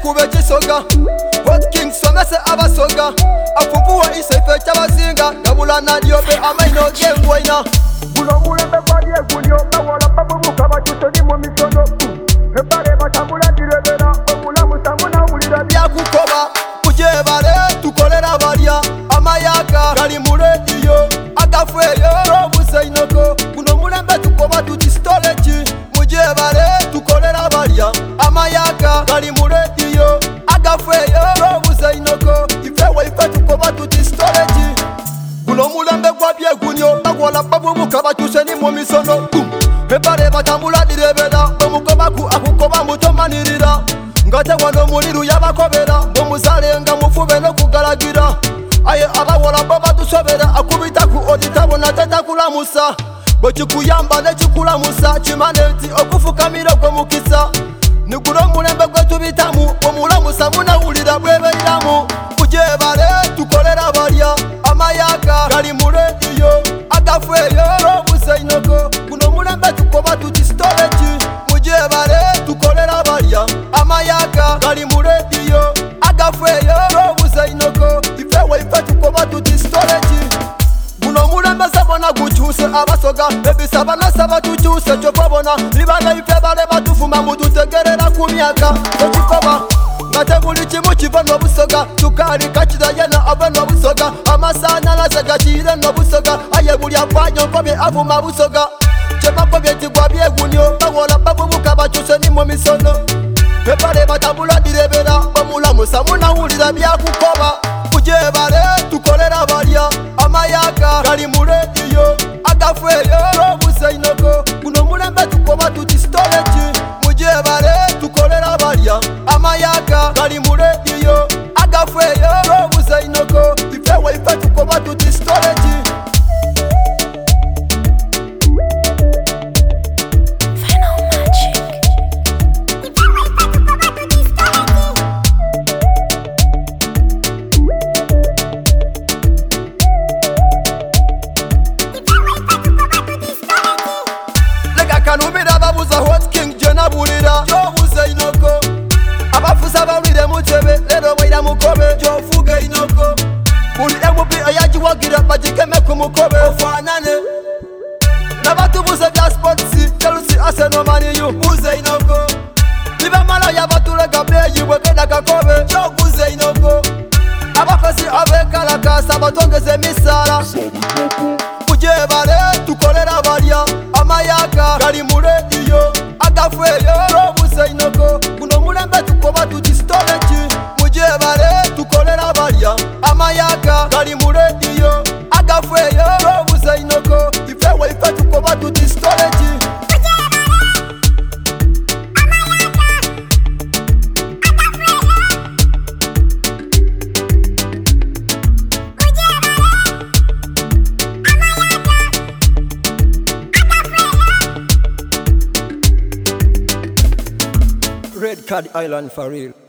akube kisoga Hot King somese abasoga afubuwa isefe cy'abazinga nabula nadiobe amaino gengwena Buno mulembe kwali egunyo bawala babubuka batuto ni mu misono Ebale batambula direbera omulamu samuna ulira byakukoba kujebale tukolera balya amayaga gali mu radio agafeyo obuzainoko buno mulembe tukoba tuti storage mujebale tukolera balya amayaga gali mu radio agafeyo obuzainoko ifewe ife tukoba tuti storage buno mulembe gwa byegunyo bagwala babubuka batuse ni mu misono ebale batambula direbera omukobaku akukoba mutomanirira ngate wano muliru yabakobera bomusalenga mufube no kugalagira aye abawala baba tusobera akubita ku oditabo na teta kulamusa bokikuyamba ne kikulamusa chimaneti okufukamira ko mukisa nigulo mulembe gwetu bitamu omulamusa munawulira bwebeiramu kujebale tukolera balya amayaga gali mu radio agafeyo obuzainoko kuno mulembe tukoba tuti storage mujebale tukolera balya amayaga gali mu radio agafeyo obuzainoko ifewe ife tukoba tuti storage buno mulembe sabona gucyuse abasoga bebisaba nasaba tucyuse cyo babona libana ife bale batufuma mudutegerera ku myaka okikoba ngate buli kimu kiva n'obusoga tukali kakira yena ava n'obusoga amasana nasegatire n'obusoga aye buli afanyo nkobye avuma busoga kyemakobye kigwa byegunyo bawola babubuka bacyuse ni mu misono ebale batambula direbera omulamusa munawulira byakukoba kujebale tukolera balya amayaga gali mu radio agafeyo obuzainoko buno mulembe tukoba tuti storage mujebale tukolera balya amayaga gali mu radio agafeyo obuzainoko ifewe ife tukoba tuti storage kanubira babuza Hot King jena bulira jobuze inoko abafusa bawulire mutebe lero bayira mukobe jofuge inoko buli MB ayajiwagira bagikeme ku mukobe ofanane nabatubuze bya sports Chelsea Arsenal Man U buze inoko niba mala yabatulaga beyi bwegenda kakobe jobuze inoko abakozi abekalakasa batongeze misala kujebale tukolera balya amayaga gali mu radio agafeyo obuzainoko buno mulembe tukoba tuti storage mujebale tukolera balya amayaga gali mu radio agafeyo obuzainoko ifewe ife tukoba tuti storage Red Card Island for real.